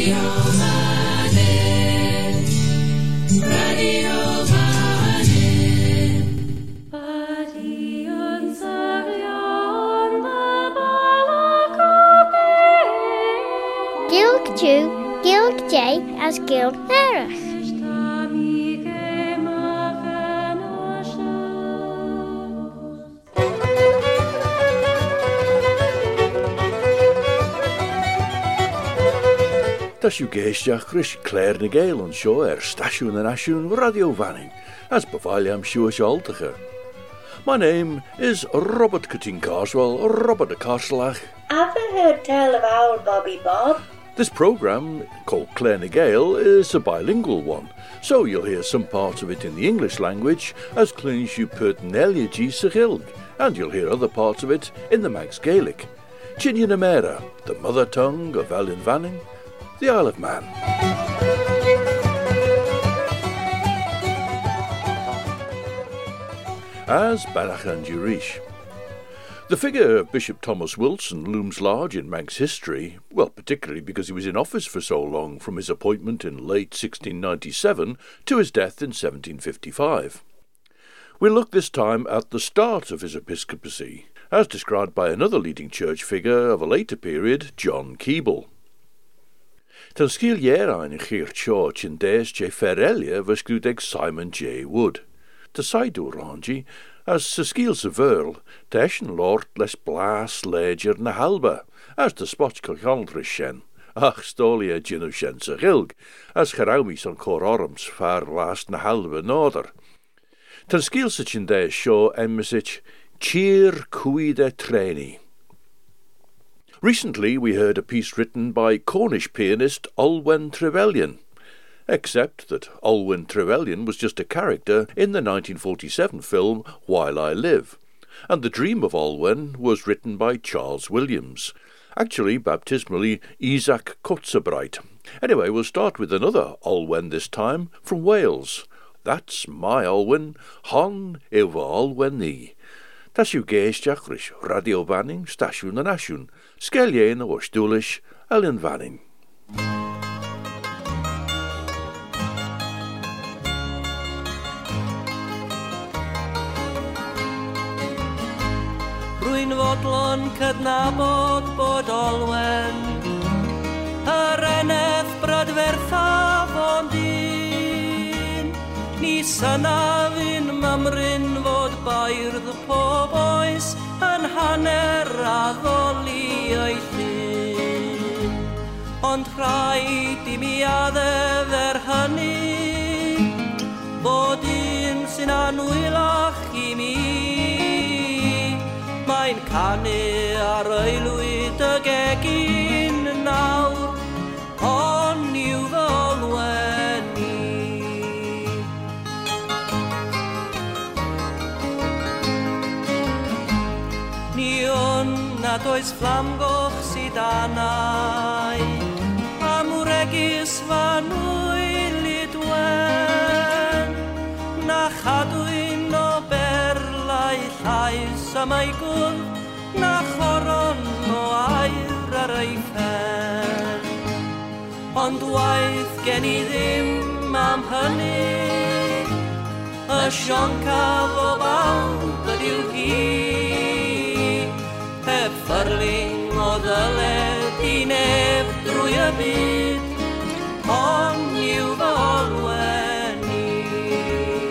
Radio Manin, Radio Manin. Badion Saglion the Balakope. Gilg Jew, Gilg J as Gilg Nerach. Tas yw geisdiach Chris Clare na Gael on sio Stasiwn and Asiwn Radio Vanning, as befaliam siwys altacher. My name is Robert Cutting Carswell, Robert de Carslach. Ever heard tell of old Bobby Bob? This programme, called Clare na Gael, is a bilingual one, so you'll hear some parts of it in the English language as Clunes you put Nelia G. Sachilg, and you'll hear other parts of it in the Manx Gaelic. Chinian Amera, the mother tongue of Elin Vanning, the Isle of Man. As Banach and Jurish. The figure of Bishop Thomas Wilson looms large in Manx history, well, particularly because he was in office for so long, from his appointment in late 1697 to his death in 1755. We'll look this time at the start of his episcopacy, as described by another leading church figure of a later period, John Keble. Tan sgil ierain in Chir Church in Des J. Ferelia versgrudeg Simon J. Wood. Te Saidu rangi, as sa sgil sa verl, te eschen lord les blas ledger na halba, as te spotch colchondris shen, ach stolia ginu shen sa gilg, as charawmis on cor orms far last na halba norder. Tan sgil sa chin Des show emmisich, cheer cuide treni. Recently we heard a piece written by Cornish pianist Olwen Trevelyan, except that Olwen Trevelyan was just a character in the 1947 film While I Live, and The Dream of Olwen was written by Charles Williams, actually baptismally Isaac Kotzebreit. Anyway, we'll start with another Olwen this time, from Wales. That's my Olwen, hon ewa Olwen ni. Tas yw geisdiach rys Radio Vanning, Stasiwn and Asiwn, sgelien o stwlish Elin Vanning. Rwy'n fodlon cydnabod bod Olwen, yr eneth brydferthaf ond un. Ni syna fi'n mymryn fod bairdd pob oes yn hanner addoli ei llun. Ond rhaid I mi addef hynny, bod un sy'n anwylach I mi. Mae'n canu ar aelwyd y gegin nawr, ond yw fy Olwen I. Ni o'n nad oes fflamgoch sydd anau, am wregis fan wylid wen, na chadwyn o berlau llais am ei gwrdd, na choron o air ar ei ffen. Ond waith gen I ddim am hynny, y sioncaf o bawb ydyw hi, heb ffyrling o ddyled I neb drwy y byd, ond yw fy Olwen I.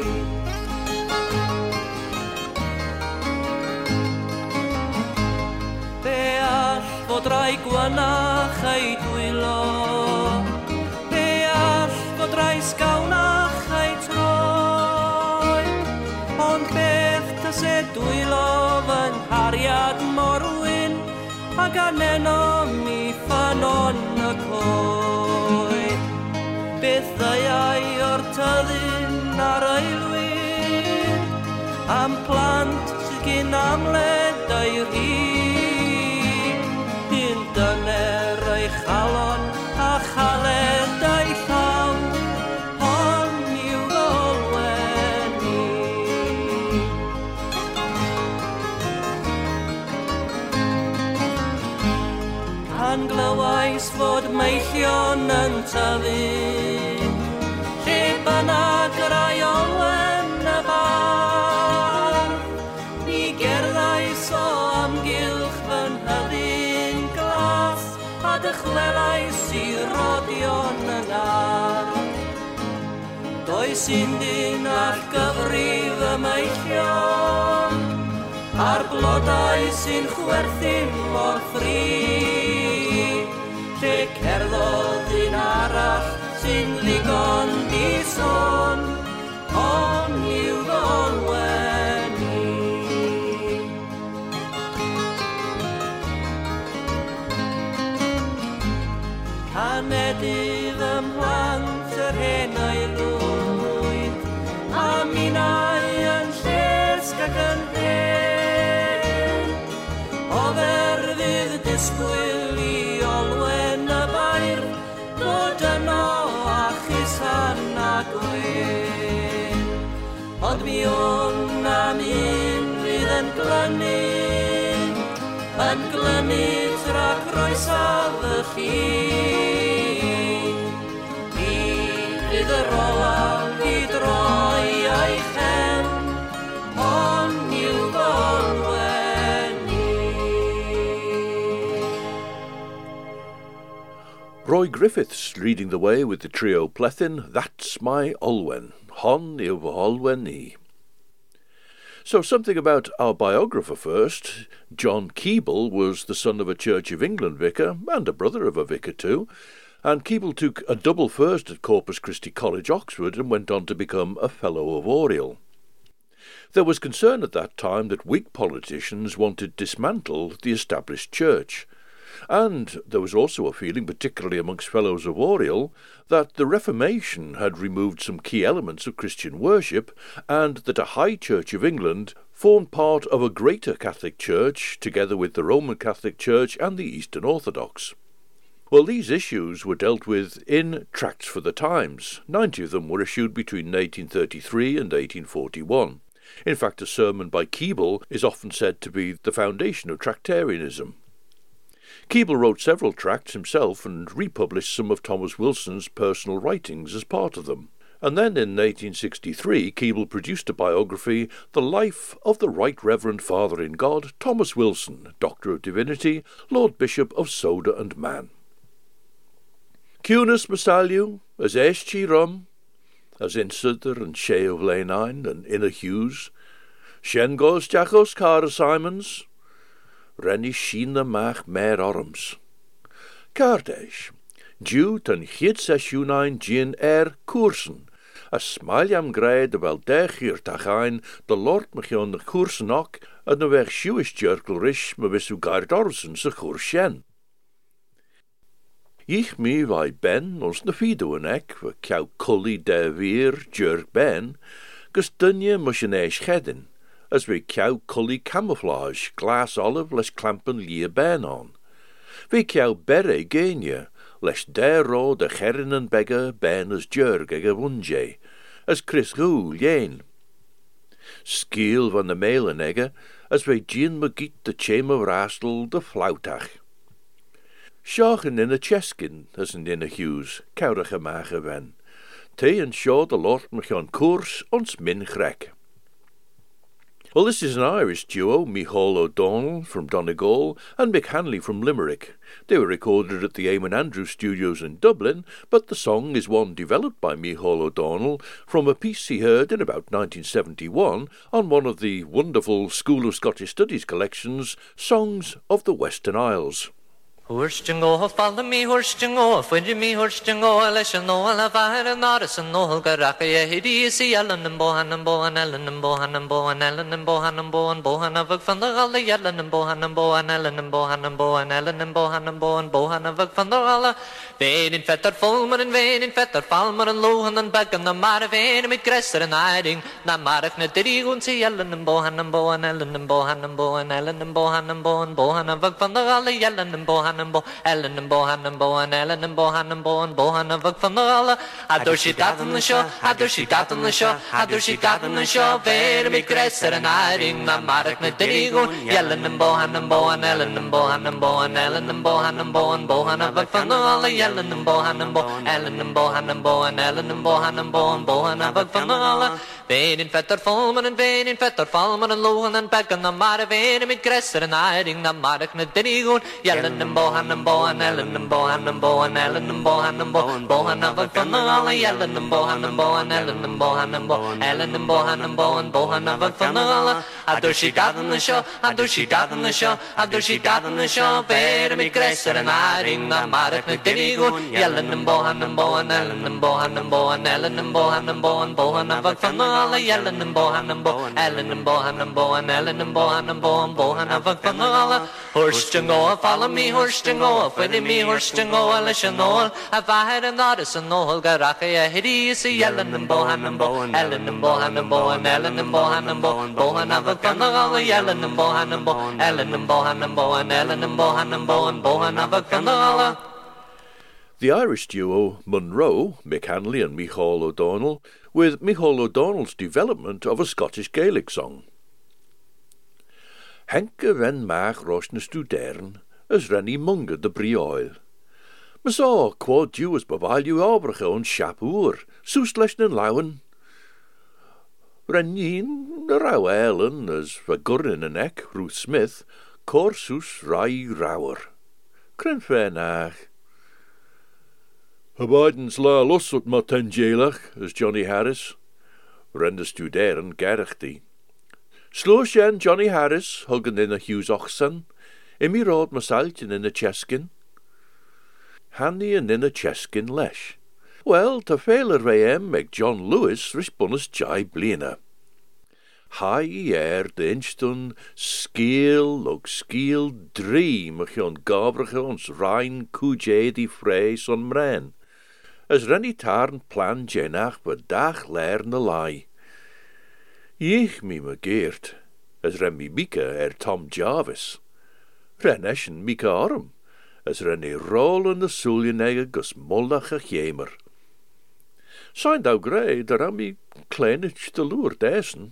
Be all fod rai gwanach ei dwylo, be all fod rai sgawnach ei troi, ond beth tas e dwylo fy nghariad morwyn, ac aneno mi ffanon y coed. Beth ddeiau o'r tyddyn ar aelwyd, am plant sydd gyn amled ei rhin, un dyner ei chalon a chaled ei llaw, hon yw fy Olwen I. Pan glywai gais fod meillion yn tyfu, lle bynnag yr aiolwen y bar. Ni gerddais o amgylch fy nhyddyn glas, a dychwelais I rodion yn ar. Does undyn all gyfrif y meillion, a'r blodau sy'n chwerthin mor ffri, lle cerddodd un arall sy'n ddigon di sôn, hon yw fy olwen I. Canedydd ym mhlant yr hen o'i rwyd, a minnau yn llesg ac yn hen. O ferfydd disgwyl I olwen y bair, bod yno a chusan a gwen. Ond mi o'n am un fydd yn glynu tra croesaf y llun. Ni fydd yr olaf I droi a'i chen, hon yw fy olwen I. Roy Griffiths leading the way with the trio Plethin, That's My Olwen, hon yw fy olwen I. So something about our biographer first. John Keble was the son of a Church of England vicar, and a brother of a vicar too, and Keble took a double first at Corpus Christi College, Oxford, and went on to become a Fellow of Oriel. There was concern at that time that Whig politicians wanted to dismantle the established church, and there was also a feeling, particularly amongst Fellows of Oriel, that the Reformation had removed some key elements of Christian worship, and that a High Church of England formed part of a greater Catholic Church, together with the Roman Catholic Church and the Eastern Orthodox. Well, these issues were dealt with in Tracts for the Times. 90 of them were issued between 1833 and 1841. In fact, a sermon by Keble is often said to be the foundation of Tractarianism. Keble wrote several tracts himself and republished some of Thomas Wilson's personal writings as part of them. And then in 1863 Keble produced a biography, The Life of the Right Reverend Father in God, Thomas Wilson, Doctor of Divinity, Lord Bishop of Soda and Man. Cúnas Masaliw, as Eschchi Rum, as Insuder and Shea of Lenain and Inner Hughes, Shengos Jachos Cara Simons, Renny Sheena Mach Mer Orms. Cardesh, Jew ten Chid Seshunain Gin Koersen, a Smaliam Grade de wel 10 uur tachain, de Lord Machion de Koersen ook, en de weg Jewish Jerkelrish, me wisu Gardorsen se Koersjen. Ich mi vai ben ons na fidoen ek, we kjau kulli de weer jerk ben, gus dunje musjeneesh gedden, as we kjau kulli camouflage, glass olive les klampen lie ben on. We kjau berre genje, les dero de gerrinen begge ben as jerk ege wunje, as Chris Roel jen. Skiel van de melen egge, as we gin magiet de chame of rastel de flautach. Sjachen in a cheskin, as in a Hughes, kourige mage wen. Te en shaw de Lord Machion Koers ons min grek. Well, this is an Irish duo, Micheál O'Donnell from Donegal and Mick Hanley from Limerick. They were recorded at the Eamon Andrews Studios in Dublin, but the song is one developed by Micheál O'Donnell from a piece he heard in about 1971 on one of the wonderful School of Scottish Studies collections, Songs of the Western Isles. Hwrstingo, follow me, hwrstingo, fwyd mi hwrstingo, leis yn ôl a fair yn oris yn ôl gyrach e hidi si elen yn bohan yn bohan elen yn bohan yn bohan elen yn bohan yn bohan bohan a fyg fan ddol e elen yn bohan yn bohan elen yn bohan yn bohan elen yn bohan yn bohan bohan a fyg fan ddol e fein in fetter fulmer yn fein in fetter falmer yn lohan yn beg yn mar a fein yn mit gresser yn airing na marach na dirigun si elen yn bohan elen yn bohan yn bohan elen yn bohan yn bohan bohan a fyg fan ddol e elen yn bohan Bohanambo, Ellenambo, Hanambo, and Ellenambo, Hanambo, and Bohanavak from the Allah. Ador she got on the show, Ador she got on the show, Ador she got on the show, very big dresser and hiding the Marak Nadirigo, Yellenambo, Hanambo, and Ellenambo, Hanambo, and Ellenambo, Hanambo, and Bohanavak from the Allah, Yellenambo, Hanambo, Ellenambo, Hanambo, and Ellenambo, Hanambo, and Bohanavak from the Allah. Vein in fetter Falman and vein in fetter Falman and Lohan and back on the Mara vein and Gresser and hiding the Marak Nadirigo, Yellenambo, Hanambo, and Ellenambo, Hanambo, and Ellenambo, Hanambo, and Bohanavak from the Allah, Yellenambo, Hanambo, and Ellenambo, Hanambo, Ellenambo, Hanambo, and Bohanavak from the Allah. Ador she got on the show, Ador she got on the show, Ador she got on the show, very big Gresser and hiding the Marak Nadirigo, Yellenambo, Hanambo, and Ellenambo, Hanambo, and Ellenambo, Hanambo, and Bohanavak from the Allah, Yellenambo, Hanambo, Ellenambo, Hanambo, and Ellenambo, Hanambo, and Bohanavak from the Allah. Horse to go, follow me, horse to go, follow me, horse to go, Elishanol. If I had an artist and no Holgaraka, hideous, Yellenambo, Hanambo, and Ellenambo, Hanambo, and Ellenambo, Hanambo, and Bohanavak from the Allah, Yellenambo, Hanambo, Ellenambo, Hanambo, and Ellenambo, Hanambo, and Bohanavak from the Allah. The Irish duo Munro, Mick Hanley and Micheál O'Donnell, with Micheál O'Donnell's development of a Scottish Gaelic song. Henke ren maag roshne studeren, as renny munge de brioil. Me saw quod duas bavalju abrige on shapoor, soest leshnen lauwen. Renjien rauw eilen, as vagurnin en ek, Ruth Smith, corsus rai rauwer. Kren naag. Habaidens la los ut ma tenjelach, as Johnny Harris. Rende studeren gerachti. Sloosjen Johnny Harris, huggen in a Hughes oxen, imi rod masaltjen in a cheskin. Handy and in a cheskin lesh. Well, ta feiler VM meg John Lewis respondus jai blina. High de instun skiel log skiel dream jon gabrige ons rein kuje die vrees on mren. As renny tarn plan jenach dag lerne lai. Ich me geert, as ren mi Mika Tom Jarvis. Ren eschen Mika arm, as ren rol in de suljenege gus mollach a jemer. Zijn thou grey, daar am mi kleinich de loer dessen.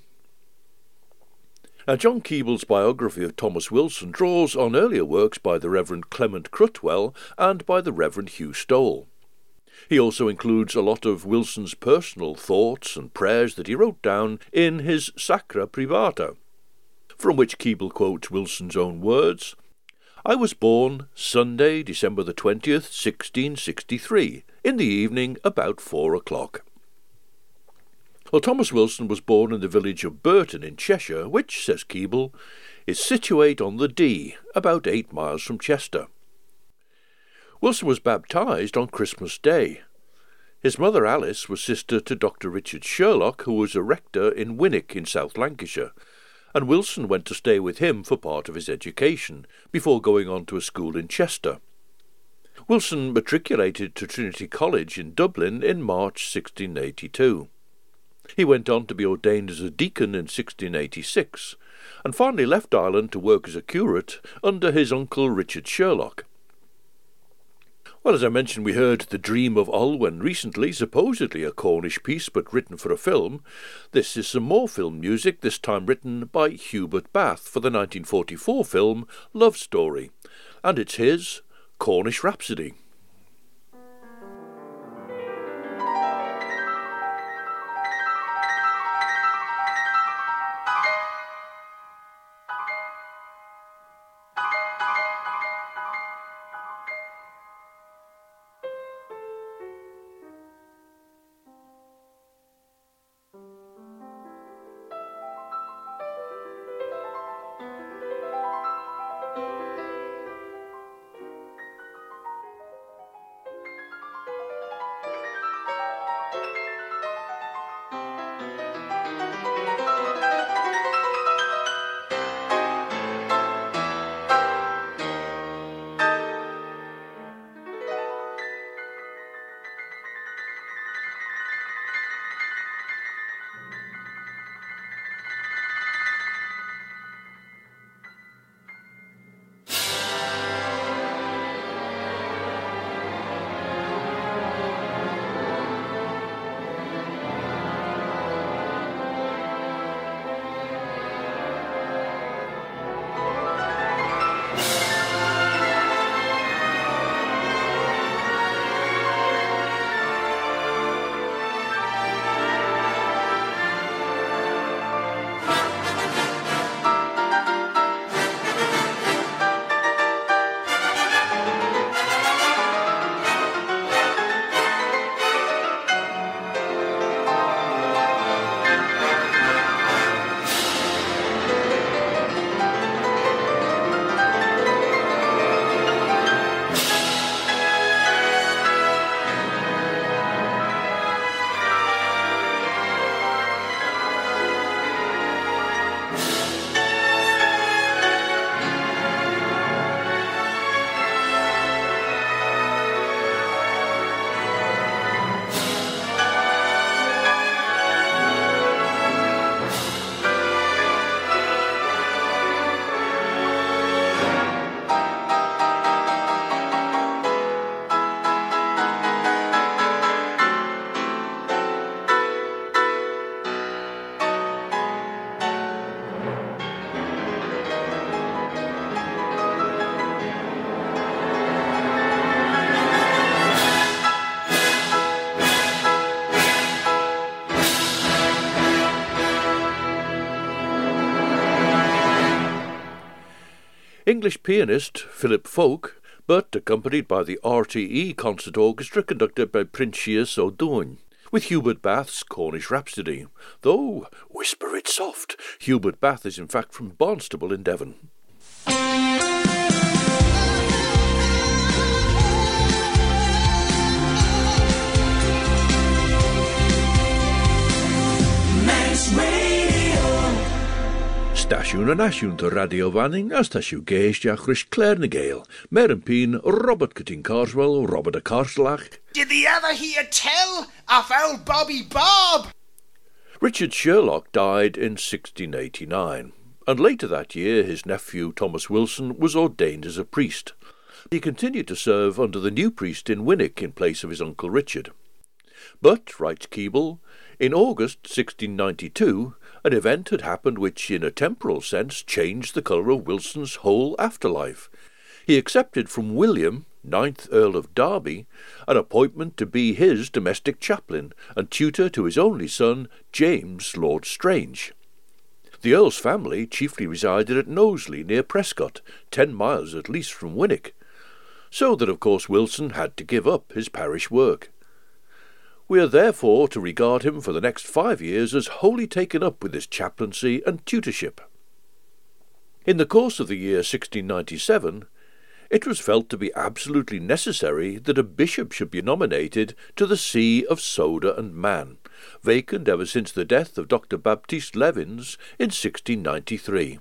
John Keeble's biography of Thomas Wilson draws on earlier works by the Reverend Clement Crutwell and by the Reverend Hugh Stowell. He also includes a lot of Wilson's personal thoughts and prayers that he wrote down in his Sacra Privata, from which Keeble quotes Wilson's own words, I was born Sunday, December the 20th, 1663, in the evening about 4 o'clock. Well, Thomas Wilson was born in the village of Burton in Cheshire, which, says Keeble, is situate on the Dee, about 8 miles from Chester. Wilson was baptised on Christmas Day. His mother Alice was sister to Dr. Richard Sherlock, who was a rector in Winwick in South Lancashire, and Wilson went to stay with him for part of his education, before going on to a school in Chester. Wilson matriculated to Trinity College in Dublin in March 1682. He went on to be ordained as a deacon in 1686, and finally left Ireland to work as a curate under his uncle Richard Sherlock. Well, as I mentioned, we heard The Dream of Olwen recently, supposedly a Cornish piece but written for a film. This is some more film music, this time written by Hubert Bath for the 1944 film Love Story, and it's his Cornish Rhapsody. English pianist Philip Folk, but accompanied by the RTE Concert Orchestra conducted by Princius O'Doin, with Hubert Bath's Cornish Rhapsody, though, whisper it soft, Hubert Bath is in fact from Barnstable in Devon. Stasiwn yn asiwn to Radio Fanning a stasiw geisdiach Rhys Clare na Gael, mer yn pin Robert Cutting Carswell, Robert a Carslach. Did the ever hear tell of old Bobby Bob? Richard Sherlock died in 1689, and later that year his nephew Thomas Wilson was ordained as a priest. He continued to serve under the new priest in Winwick in place of his uncle Richard. But, writes Keble, in August 1692, an event had happened which, in a temporal sense, changed the colour of Wilson's whole afterlife. He accepted from William, 9th Earl of Derby, an appointment to be his domestic chaplain and tutor to his only son, James Lord Strange. The Earl's family chiefly resided at Knowsley, near Prescott, 10 miles at least from Winwick, so that of course Wilson had to give up his parish work. We are therefore to regard him for the next 5 years as wholly taken up with his chaplaincy and tutorship. In the course of the year 1697, it was felt to be absolutely necessary that a bishop should be nominated to the see of Soda and Man, vacant ever since the death of Dr. Baptiste Levins in 1693.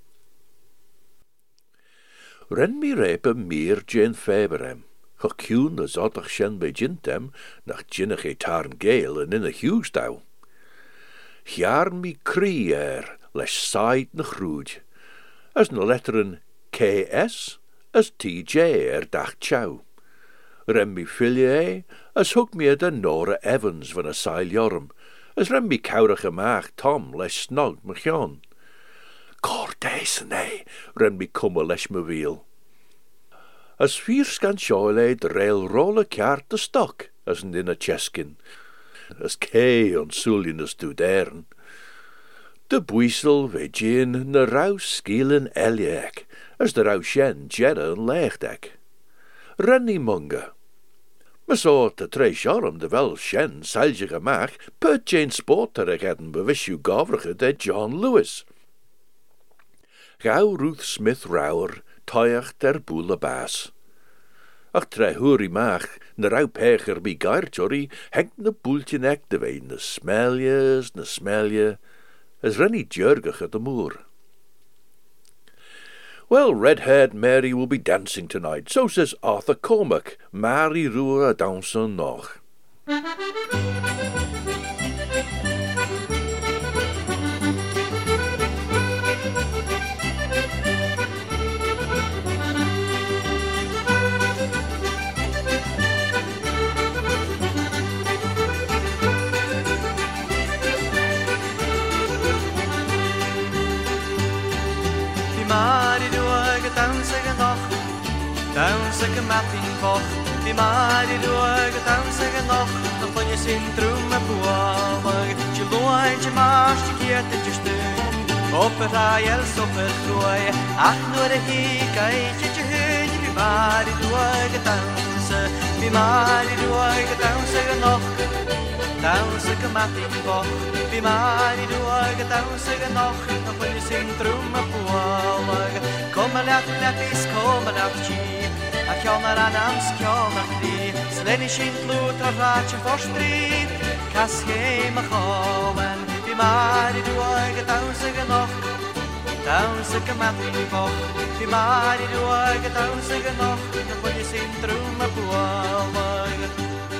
Ren mi repe mir Jane Faberem. Chocún as oddach shen by jintem, nach jinnach e tarn gale and in a huge dow. Hjarn mi crie lesh side na chrúd, as na letteren KS, as TJ dach chow. Rem mi filie as hug mi da Nora Evans van a sail jorm, as rem mi cowrach amach Tom lesh snog machon. Cor days rem mi cumma lesh me wheel. As vier scan shoile de rail rolle kjaart de stok, as in a cheskin, as kei on sullinus do dern. De buisel ve gin na rau skielen eliek, as de rau shen jedda en leegdek. Renny munga. Me so te tre shorm de wel shen seilje gemach, per Jane Sporter gedden bewisju gavrige de John Lewis. Gau Ruth Smith Rower, toiach der boele baas. Ach tre huri maach, na rau pecher bi gairtjori, hengt na boeltje nek de wei na smelje, as renny djurgach at the moor. Well, red-haired Mary will be dancing tonight, so says Arthur Cormac, Mary Roer dansen nog. Dansa que matin koch, vi mari doig dansa que noch, no ponje sin trum a puamag, ci loin ci mas ci kiete ci stun, opper rael sopper kroi, ach nur de hikai ci hun, vi mari doig dansa que noch, dansa que matin koch, vi mari doig dansa que noch, no ponje sin trum a puamag, kom lat is kom lat chi. A kjánar anams kjánar fri, slenni sin flut a ratje for strid, kas heim a chomen, vi mari duag a tausige noch, tausige matin koch, vi mari duag a tausige noch, na ponje sin trum a puamag.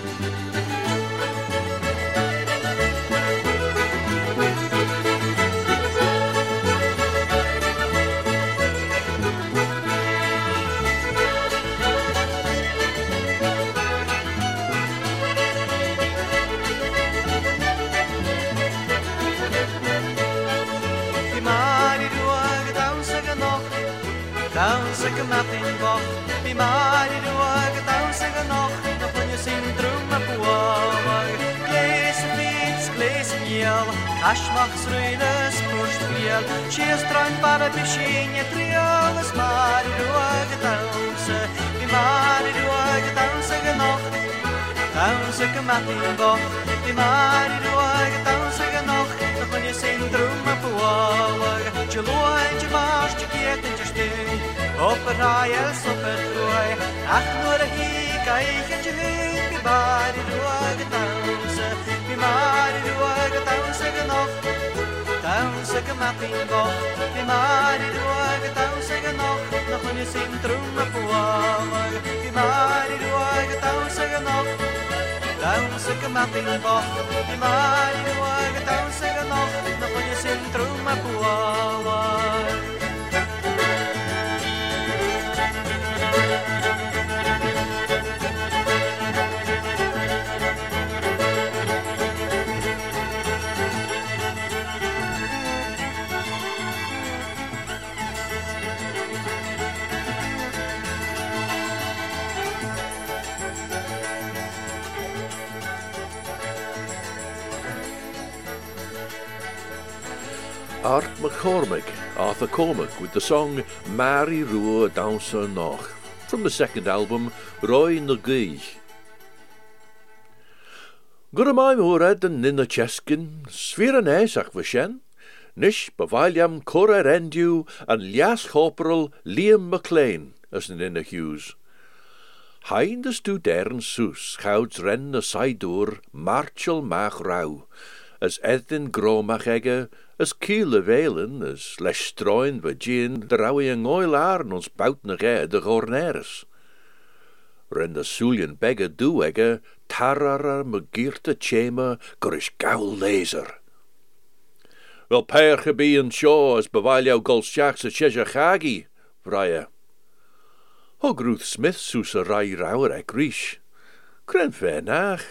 Dansa que matin koch, vi mari duag a tausige noch, na ponje sin trum a puamag. Glees en fiets, glees en miel, Cashmach's ruinas pushed fiel, she is trying para bishinya trialas, Mari ruag downse, be Mari ruag downse genoch, downse gematin boch, be Mari ruag downse genoch, when you sing through my pool, Juloy, Jamash, Jacket and Justin, Upper Ryle, Supper Troy, Achnur he, Gaich and Jahid, be Mari ruag downse, be Mari ruag downse genoch, downse gematin boch, be Mari ruag downse genoch, when you sing through my pool, be Mari ruag downse genoch, downse gematin boch, be Mari ruag downse genoch, when you sing through my pool. Art McCormick, Arthur Cormac, with the song Mary Rua Dancer Noch, from the second album, Roy na Gich. Guramaim hored en Nina Cheskin, Sfira Nesach Vashen, Nish Bavaliam Cora Rendu, and Lias Corporal Liam McLean, as Nina Hughes. Hein de stu dern soes, Gouds ren na Saidur, Marchel Mach Rau, as Edin Gromach Egge, as Kiele Velen, as Lestroin Vagin, de Raui en Oil Arn ons Boutne Ge de Gorneres. Ren de Sulien Begge Du Egge, Tarara Magirte Chema, Gorish Gowl Laser. Wel Perge Be en Shaw, as Bevailio Golshachs a Cheshachagi, Vrije. Hog Ruth Smith soes a Rai Rauer ek Rish. Kren fair nach.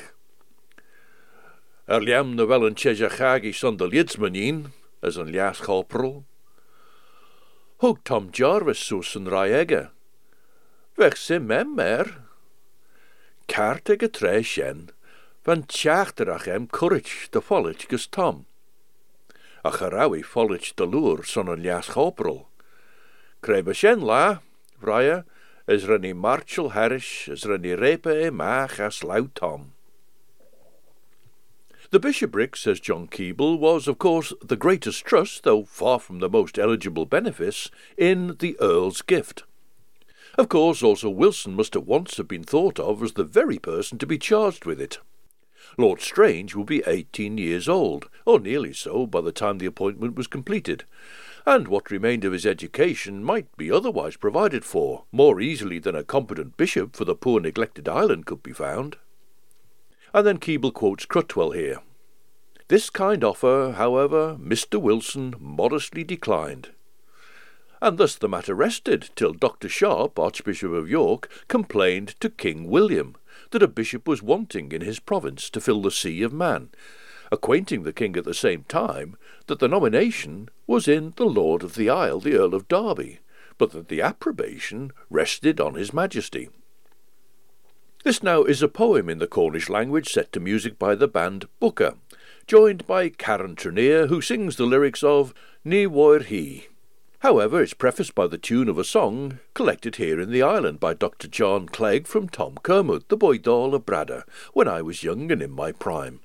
Liam na wel een Cheshachagi son de Lidsmanien, as een Lias Corporal. Hog Tom Jarvis soes een Raiege. Weg sim mer. Kaartige treshen, van tjachterach courage de follage gus Tom. A charawi follage de loer son een Lias Corporal. Krebe shen la, vrije, as Rennie Marshall Harris, as Rennie Repe Mach as Lau Tom. The bishopric, says John Keeble, was, of course, the greatest trust, though far from the most eligible benefice, in the Earl's gift. Of course, also Wilson must at once have been thought of as the very person to be charged with it. Lord Strange would be 18 years old, or nearly so, by the time the appointment was completed, and what remained of his education might be otherwise provided for, more easily than a competent bishop for the poor neglected island could be found. And then Keeble quotes Crutwell here. This kind offer, however, Mr. Wilson modestly declined. And thus the matter rested till Dr. Sharp, Archbishop of York, complained to King William that a bishop was wanting in his province to fill the See of Man, acquainting the king at the same time that the nomination was in the Lord of the Isle, the Earl of Derby, but that the approbation rested on his majesty. This now is a poem in the Cornish language set to music by the band Booker, joined by Karen Trenier, who sings the lyrics of Ni Woir He. However, it's prefaced by the tune of a song collected here in the island by Dr. John Clegg from Tom Kermode, the boy doll of Bradda, when I was young and in my prime.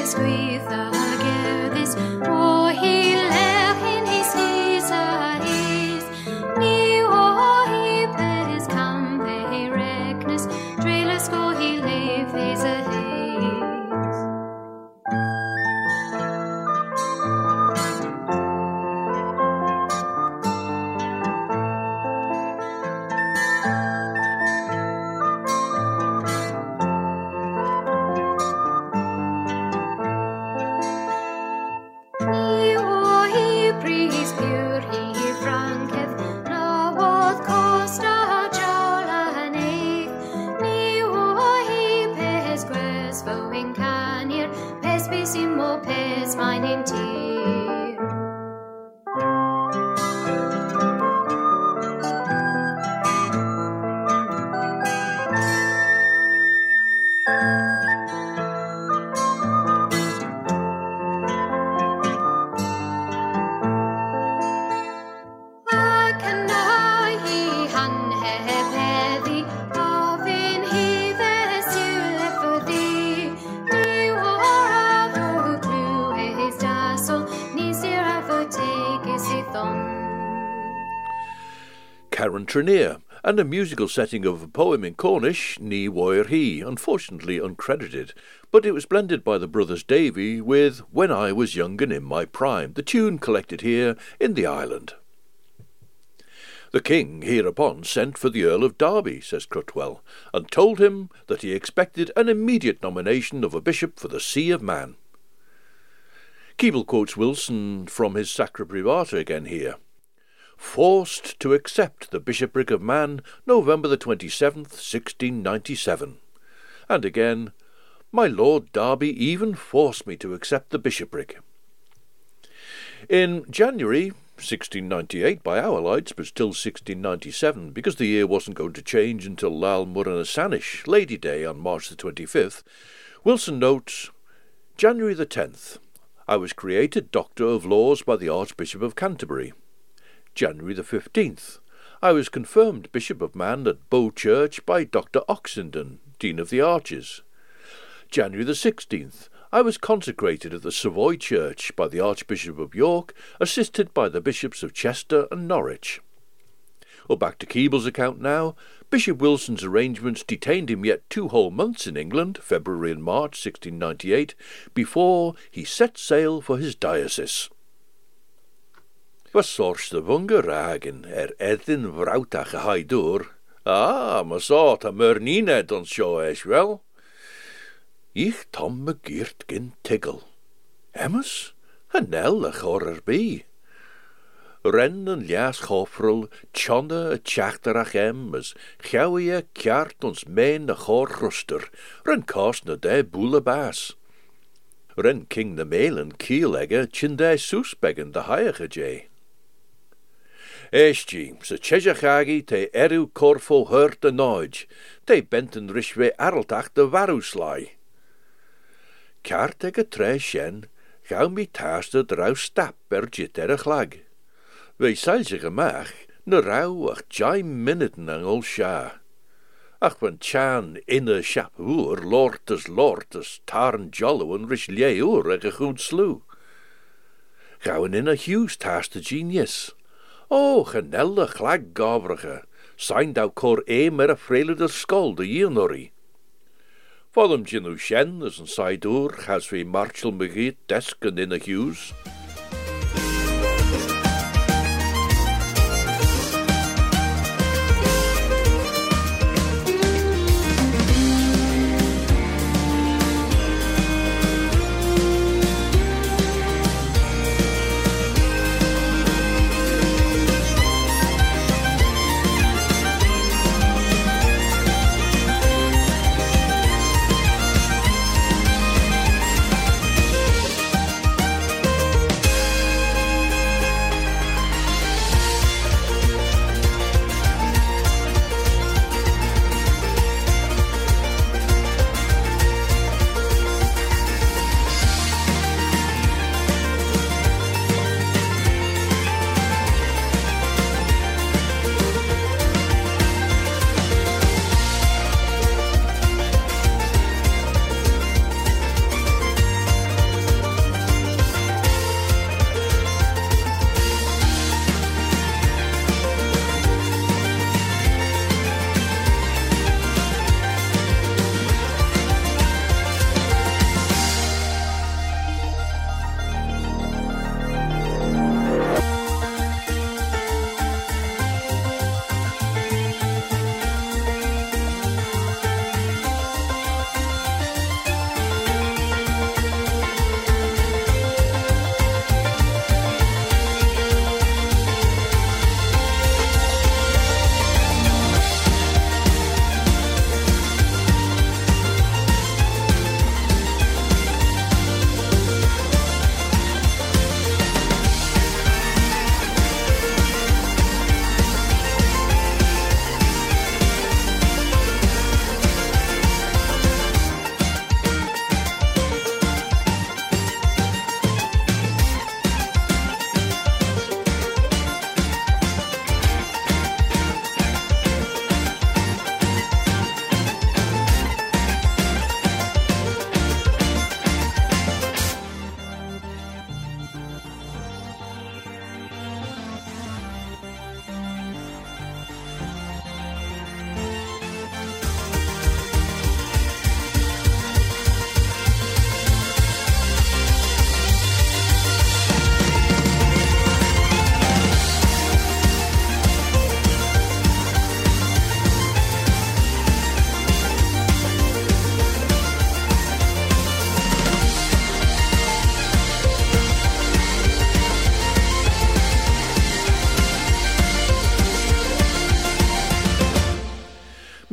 Karen Trenier, and a musical setting of a poem in Cornish, Ní Mhuir He, unfortunately uncredited, but it was blended by the brothers Davy with When I Was Young and in My Prime, the tune collected here in the island. The king hereupon sent for the Earl of Derby, says Crutwell, and told him that he expected an immediate nomination of a bishop for the See of Man. Keble quotes Wilson from his Sacra Privata again here. Forced to accept the bishopric of Man, November the 27th, 1697. And again, my Lord Derby even forced me to accept the bishopric. In January 1698 by our lights, but still 1697, because the year wasn't going to change until Lal Murana Sanish, Lady Day, on March the 25th, Wilson notes, January the 10th, I was created Doctor of Laws by the Archbishop of Canterbury. January the 15th, I was confirmed Bishop of Man at Bow Church by Dr. Oxenden, Dean of the Arches. January the 16th, I was consecrated at the Savoy Church by the Archbishop of York, assisted by the Bishops of Chester and Norwich. Well, back to Keble's account now. Bishop Wilson's arrangements detained him yet 2 whole months in England, February and March 1698, before he set sail for his diocese. Was sorst de wongerragen edin vrautach haidur. Ah, ma sort a murnine don show es wel. Ich Tom me geert gin tiggle. Emmes, en nel a chorer bi. Ren en lias chofrel, tjonne a tjachterach as gauwie a kjart ons meen a chor ruster, ren kast na de boele baas. Ren king de melen kielegge, chinde soesbeggen de haige jay. Eishtji, se cheshachagi te eru corfo hurt de noij, te benten rishwe arltach de warusly. Kart eg a tre shen, gauw mi taaste drau stap jit lag. Wij seilse gemach, ne rauw ach jai minuten ang ol sha. Ach van chan inne shap hoer, lortes, tarn jollo en rishlje oer eg a goed sloe. Gauwen in a huws taaste genius. O, genelde glaggabrige, zijn dou cor mer a frele de skol de jiernorrie. Vodem jinu shen as een saidoor, has we marchel begeet desken in a huws.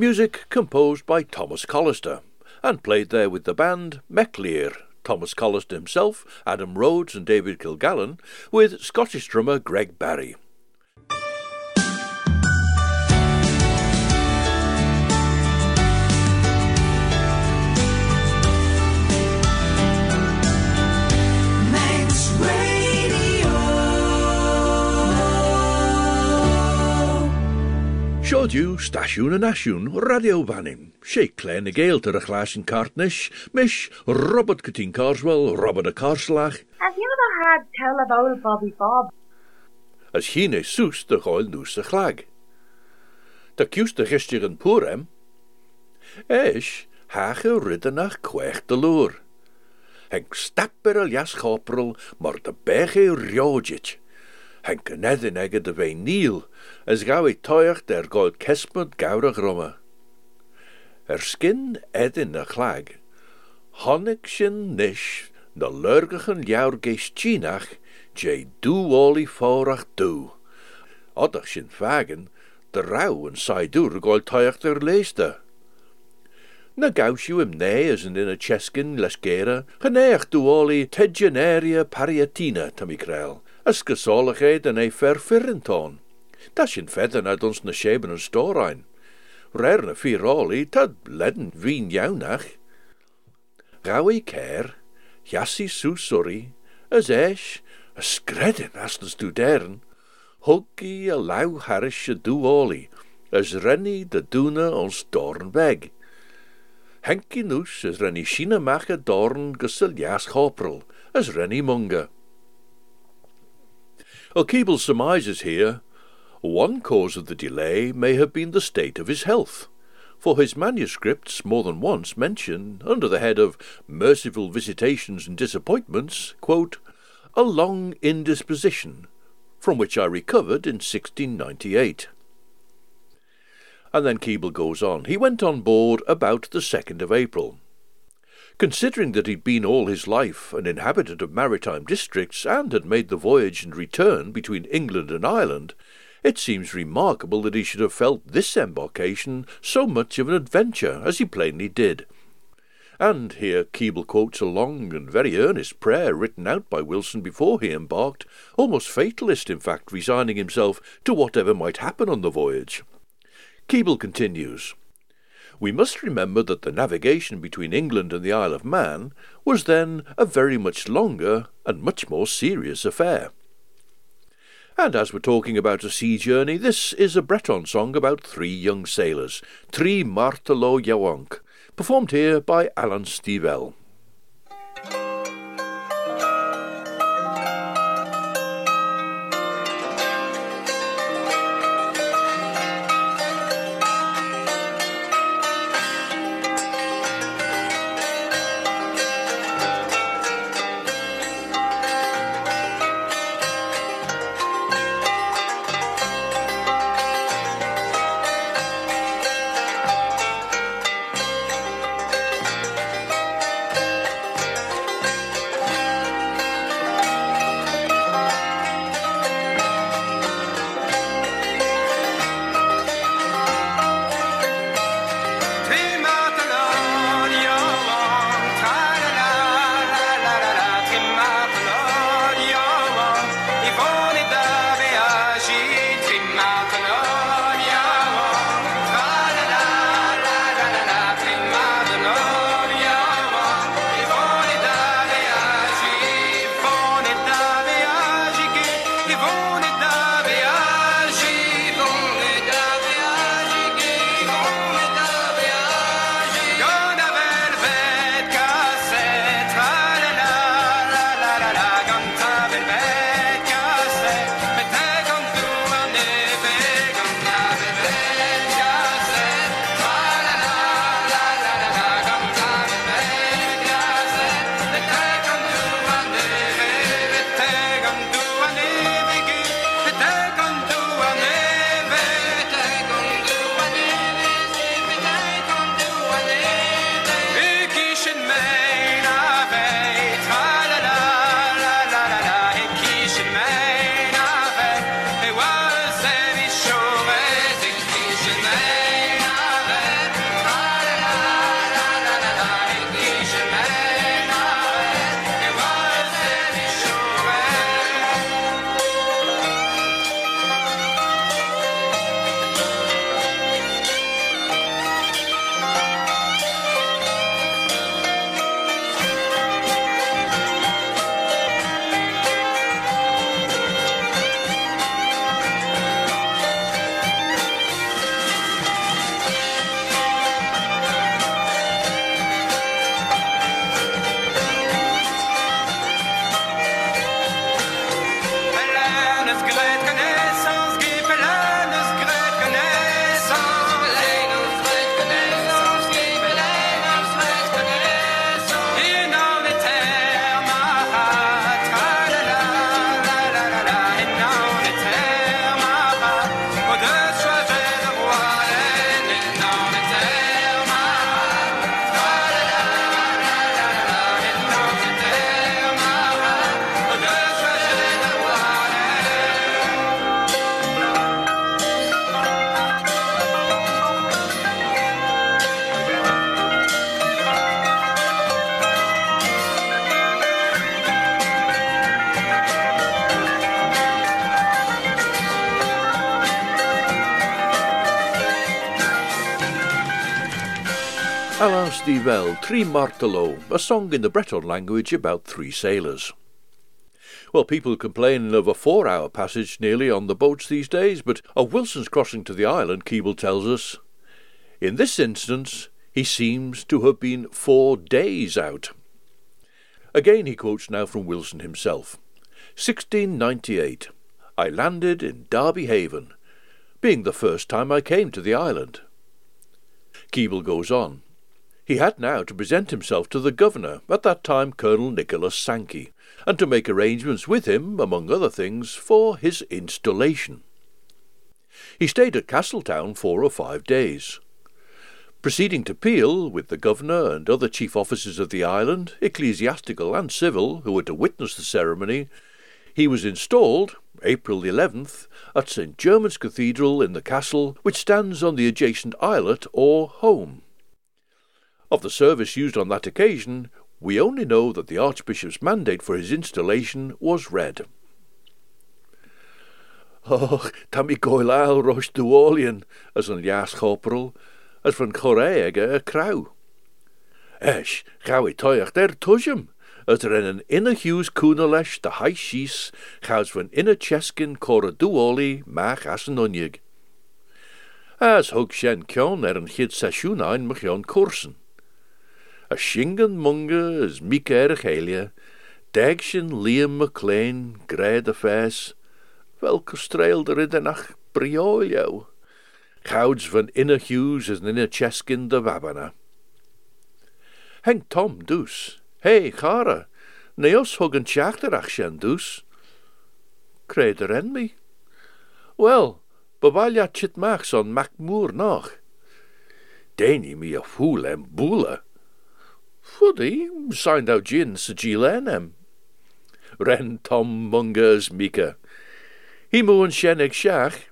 Music composed by Thomas Collister, and played there with the band Mechleer, Thomas Collister himself, Adam Rhodes and David Kilgallen, with Scottish drummer Greg Barry. Siodiw stasiwn yn asiwn radio fanning. Shea Clare na Gael to the Clash and Cartnish, Mish, Robert Catine Carswell, Robert a Carslach. Have you ever had tell about Bobby Bob? As hine soes de goil noes a chlag. Da kius de gistig yn pwrem. Eis, hage riddenach kwech de loer. Henk stapper al jas choprel, maar de bege rjodjit. Henk nedden egge de wijn niel, as gauw toich der gold kespert gaurig romme. Skin ed in de chlag. Honnig sin nish, na lurgigen jaur geest chinach, jay doe olie forach doe. Oddach sin vagen, de rauw en saidur gold toich der leeste. Na gaus you him nee as in a cheskin lesgera, geneach doe olie tegenaria pariatina, Tommy Krell. As gesolligheid en verfirrentoon. Dat sin verder uit ons na scheben en storein. Rerne firoli, tad ledden wien jaunach. Gaui care, jassi susori, as esch, a skredden as nos do deren. Huggy a lau harish a do oli, as renny de doene ons dorn weg. Henky noes as renny shina mache dorn gesil jas choprel, as renny munga. Keble surmises here, one cause of the delay may have been the state of his health, for his manuscripts more than once mention, under the head of merciful visitations and disappointments, quote, a long indisposition, from which I recovered in 1698. And then Keble goes on. He went on board about the 2nd of April. Considering that he'd been all his life an inhabitant of maritime districts and had made the voyage and return between England and Ireland, it seems remarkable that he should have felt this embarkation so much of an adventure, as he plainly did. And here Keble quotes a long and very earnest prayer written out by Wilson before he embarked, almost fatalist in fact, resigning himself to whatever might happen on the voyage. Keble continues, we must remember that the navigation between England and the Isle of Man was then a very much longer and much more serious affair. And as we're talking about a sea journey, this is a Breton song about 3 young sailors, Tri Martelo Yawank, performed here by Alan Stivell. Alain Stivell, Tri Martelot, a song in the Breton language about three sailors. Well, people complain of a 4-hour passage nearly on the boats these days, but of Wilson's crossing to the island, Keble tells us, in this instance, he seems to have been 4 days out. Again he quotes now from Wilson himself. 1698. I landed in Derby Haven, being the first time I came to the island. Keble goes on. He had now to present himself to the governor, at that time Colonel Nicholas Sankey, and to make arrangements with him, among other things, for his installation. He stayed at Castletown 4 or 5 days. Proceeding to Peel, with the governor and other chief officers of the island, ecclesiastical and civil, who were to witness the ceremony, he was installed, April 11th, at St. German's Cathedral in the castle, which stands on the adjacent islet or holm. Of the service used on that occasion, we only know that the Archbishop's mandate for his installation was read. Oh, ta mi goilal rosh duolian, as an lias choperl, as van choreige a crow. Esh, gauw I toiach der tushem, as er een inne huws koenelesh de high shees, gauws van inne cheskin cora duoli mach as an onjig. As hug shen kjon een chid sasjoenain mach korsen. A shingen munge as Mike Ergelia, Dagshin Liam McLean, Grade de Fes, welke streelde riddenach briolio. Gouds van inne huws as inne cheskin de wabana. Henk Tom dus, hey Gara, neos huggen tjachterach shen dus. Creder en me. Well, bevalja chit machs on Macmoor nog. Deni me a fool en boele. Fuddy, signed out gin sa gilenem. Ren Tom Mungers Mika. He moon shenig shach.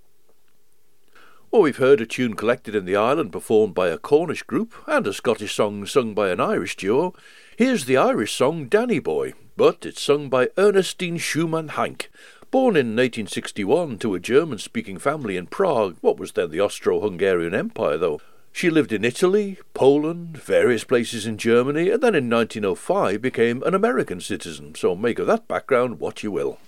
Oh, we've heard a tune collected in the island performed by a Cornish group and a Scottish song sung by an Irish duo. Here's the Irish song Danny Boy, but it's sung by Ernestine Schumann Hank, born in 1861 to a German-speaking family in Prague, what was then the Austro-Hungarian Empire, though. She lived in Italy, Poland, various places in Germany, and then in 1905 became an American citizen, so make of that background what you will.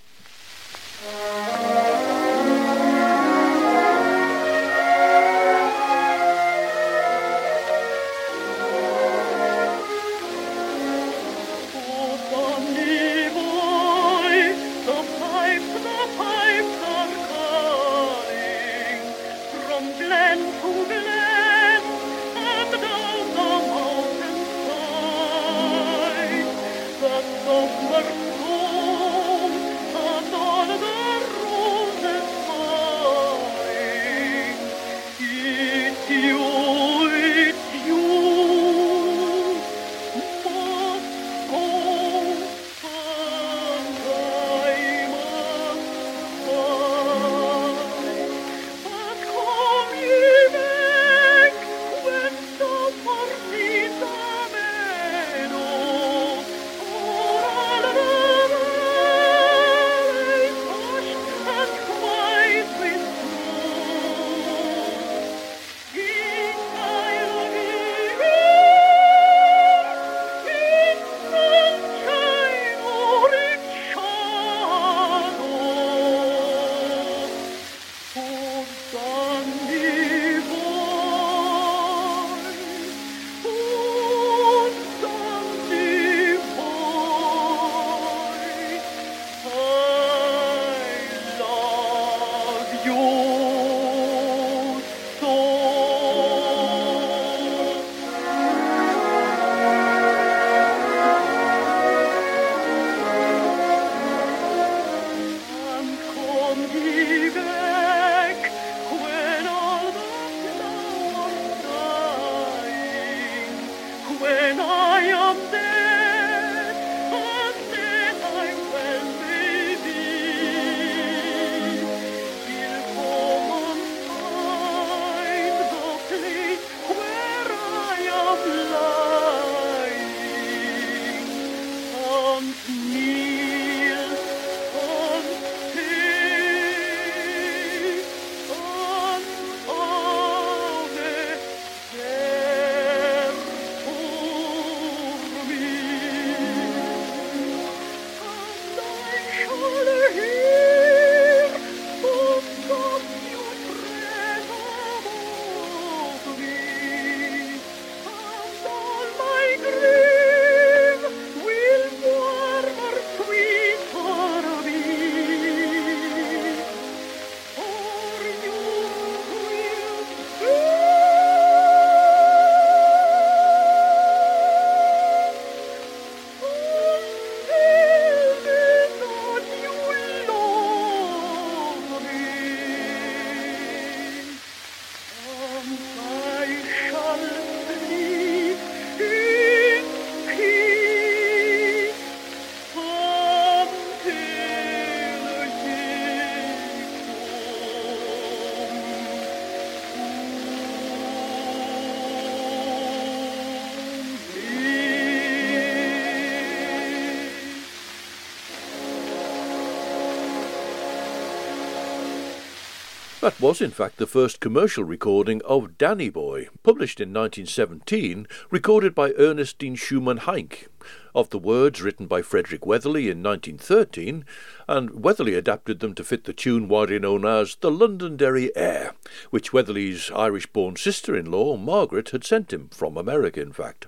That was in fact the first commercial recording of Danny Boy, published in 1917, recorded by Ernestine Schumann Heink, of the words written by Frederick Weatherly in 1913, and Weatherly adapted them to fit the tune widely known as the Londonderry Air, which Weatherly's Irish-born sister-in-law, Margaret, had sent him, from America in fact.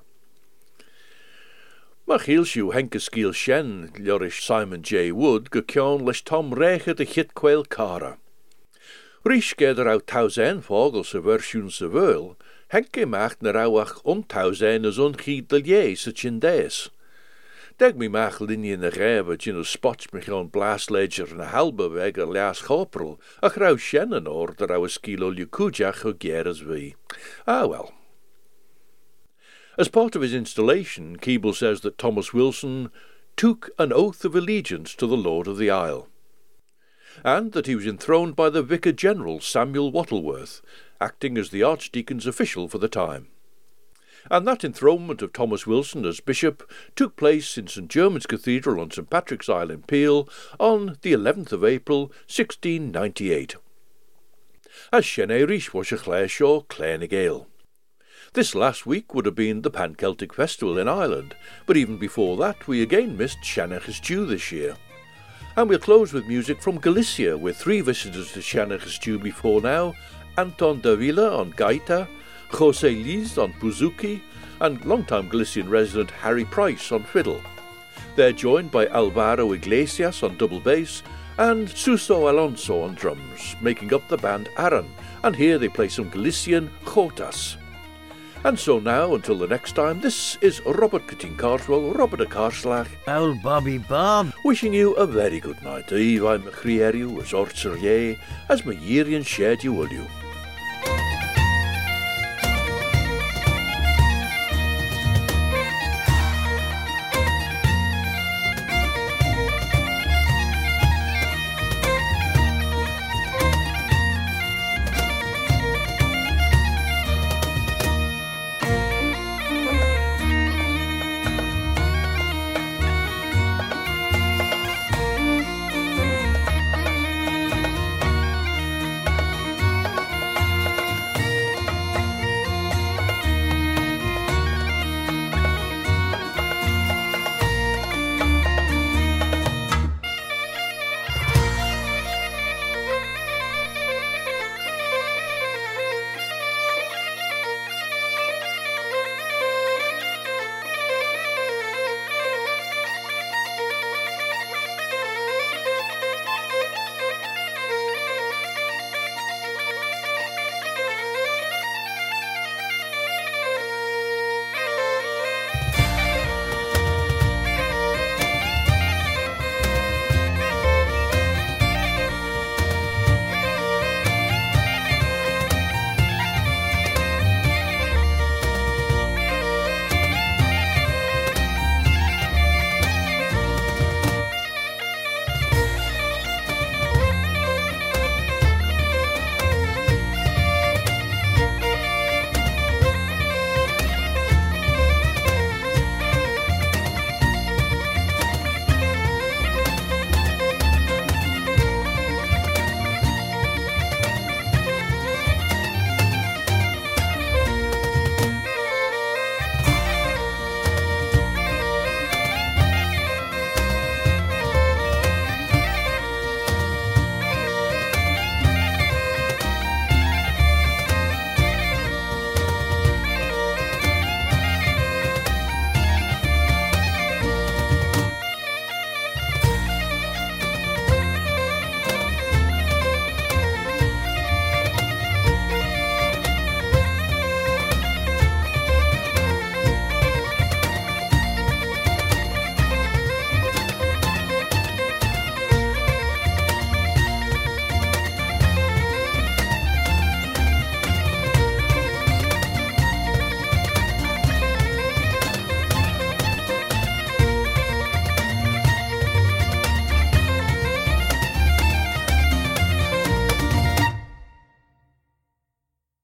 Machilsiu Henke Skiel Shen, Lorish Simon J. Wood, Gukyon lesh Tom Reche de Hitquail Cara. Rish geder out tausen vogel se versioen se veul, Henke macht na rauwach ontausen as onchied de lier se chindes. Deg mi mach linie na rebe, gin spots mich on blasledger na halbe weger leas choprel, ach rau shennen or der rau skilo lukujach o geres vi. Ah well. As part of his installation, Keble says that Thomas Wilson took an oath of allegiance to the Lord of the Isle, and that he was enthroned by the Vicar General Samuel Wattleworth, acting as the Archdeacon's official for the time. And that enthronement of Thomas Wilson as bishop took place in St German's Cathedral on St Patrick's Isle in Peel on the 11th of April 1698. As Shenerish was a Clareshaw Clarenegale. This last week would have been the Pan-Celtic Festival in Ireland, but even before that we again missed Shanach's Dew this year. And we'll close with music from Galicia, with three visitors to Shanach's Dew before now: Anton Davila on gaita, José Liz on bouzouki, and longtime Galician resident Harry Price on fiddle. They're joined by Alvaro Iglesias on double bass and Suso Alonso on drums, making up the band Aran, and here they play some Galician jotas. And so now, until the next time, this is Robert Cutting Carswell, Robert a Carslach, Old Bobby Bob, wishing you a very good night. Eve I'm a Crieriu as Ortser Ye, as my Yerian shared you will you.